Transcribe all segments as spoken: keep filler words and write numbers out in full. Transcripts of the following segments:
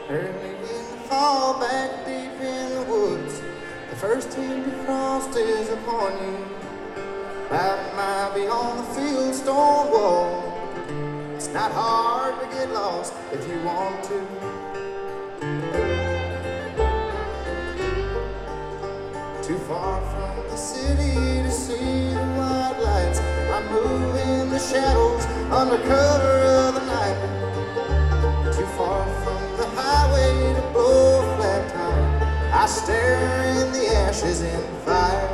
Early in the fall, back deep in the woods, the first hint of frost is upon you. About a mile beyond the field stone wall, it's not hard to get lost if you want to. Too far from the city to see the white lights, I move in the shadows under cover of the night. Too far from the highway to blow a flat tire, I stare in the ashes in the fire.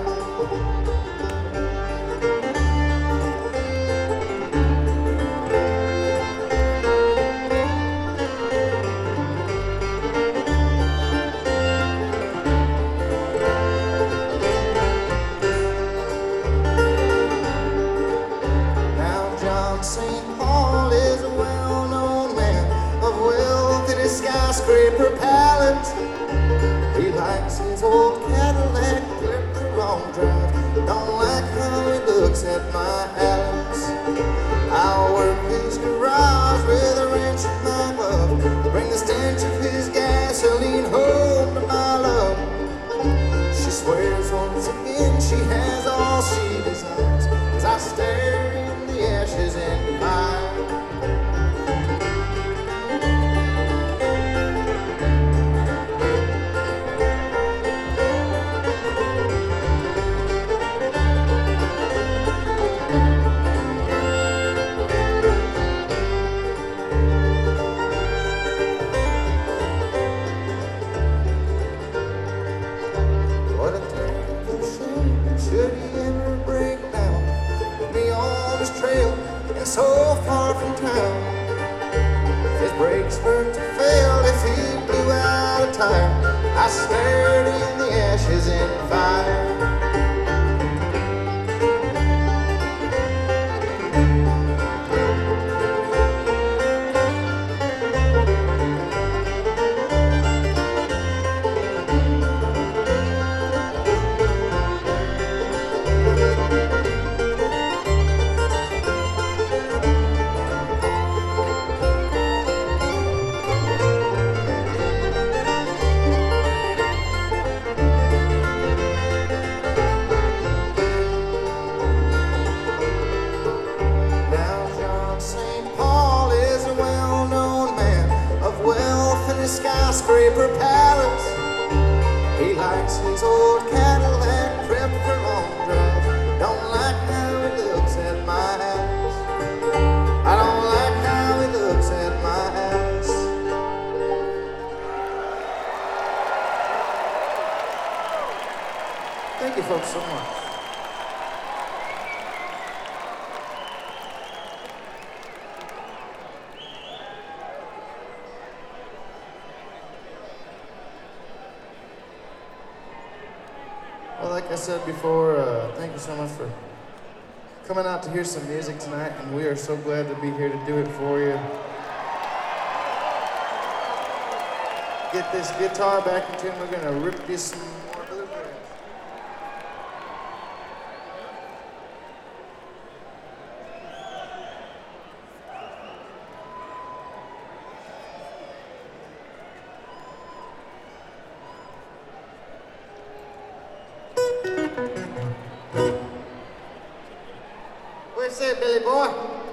Now John Saint Paul is a well-known man of wealth in his skyscraper palace. He likes his old Cadillac clipped the wrong drive. Don't like how he looks at my Alex. I'll work his garage with a wrench in my glove, bring the stench of his gasoline home to my love. She swears once again she has all she desires, as I stare in the ashes and fire. Should he ever break down with me on his trail and so far from town? If his brakes were to fail, if he blew out a tire, I stared in the ashes in fire. Skyscraper palace. He likes his old Cadillac prepped for long drive. Don't like how he looks at my house. I don't like how he looks at my house. Thank you folks so much. Well, like I said before, uh, thank you so much for coming out to hear some music tonight, and we are so glad to be here to do it for you. Get this guitar back in tune, we're gonna rip you some more bluegrass. What you say, Billy boy?